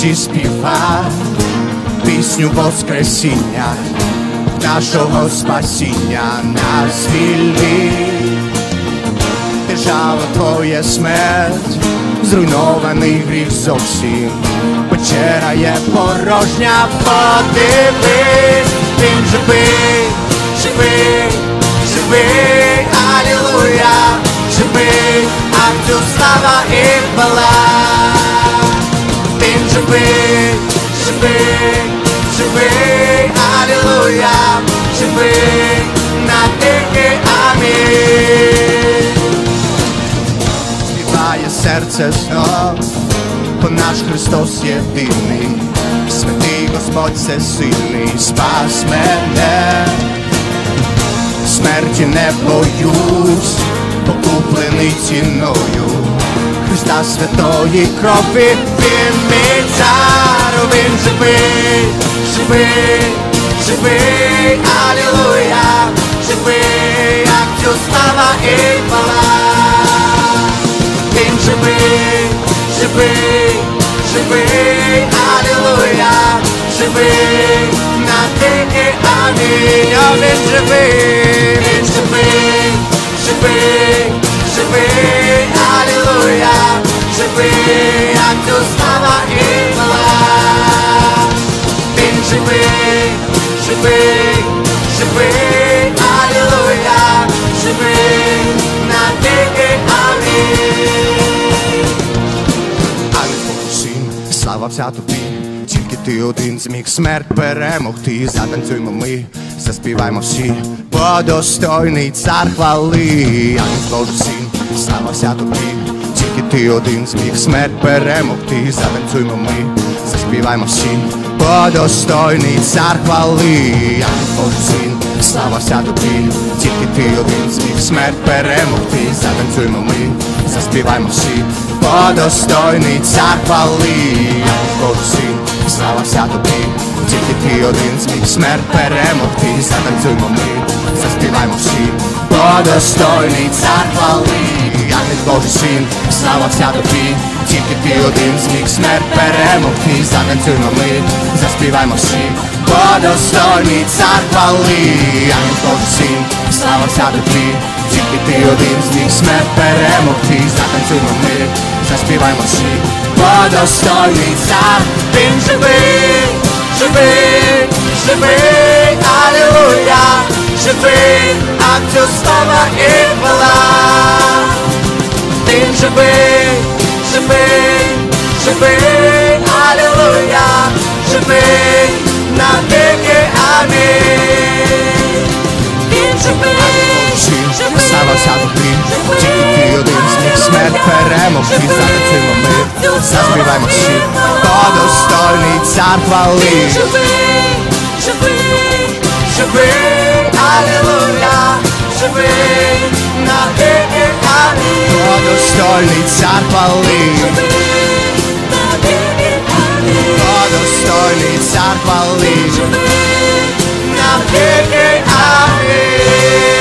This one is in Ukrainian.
радості співа, пісню воскресіння, нашого спасіння нас звільнить. Держава твоя смерть, зруйнований гріх зовсім, печера є порожня, подивись, він живий, живий, живий, алілуя, живий, ангел слава і хвала. Він живий, живий, живий, алілуя, живий, навіки, амінь. Співає серце знов, бо наш Христос єдиний, святий Господь всесильний, спас мене. Смерті не боюсь, покуплений ціною Христа святої крові. Він мій цар, він живий, живий, живий, алілуя, живий, як цю слава і хвала. Він живий, живий, живий, алілуя, живий, навіки, амінь. О, він живий, він живий, живий, живий, алілуя, живий, як цю слава і хвала. Він живий, живий, живий, алілуя, живий, навіки, амінь. Ангел Божий син, слава вся тобі, тільки ти один зміг смерть перемогти. Затанцюймо ми, заспіваймо всі, бо достойний цар хвали. Ангел Божий син, слава вся тобі, тільки ти один зміг смерть перемогти. Затанцюймо ми, заспіваймо всі, бо достойний цар хвали. Ангел Божий син, слава вся тобі, тільки ти один зміг смерть перемогти. Затанцюймо ми, заспіваймо всі, бо достойний цар хвали. Ангел Божий син, слава вся тобі, тільки ти один зміг смерть перемогти. Затанцюймо ми, заспіваймо всі, бо достойний цар хвали. Ангел Божий син, слава вся тобі, тільки ти один зміг смерть перемогти. Затанцюймо ми, заспіваймо всі, бо достойний цар хвали. Ангел Божий син, слава вся тобі, тільки ти один зміг смерть перемогти. Затанцюймо ми, заспіваймо всі, бо достойний цар. Він живий, живий, живий, алілуя, живий, ангел слава і хвала. Він живий, живий, живий, алілуя, живий, навіки, амінь. Він живий, живий, слава вся тобі, тільки ти один зміг смерть перемогти. Затанцюймо ми, заспіваймо всі, бо достойний цар хвали. Живий, живий, живий, алілуя, живий, навіки, амінь. Бо достойний цар хвали. Бо достойний цар хвали. Навіки, амінь.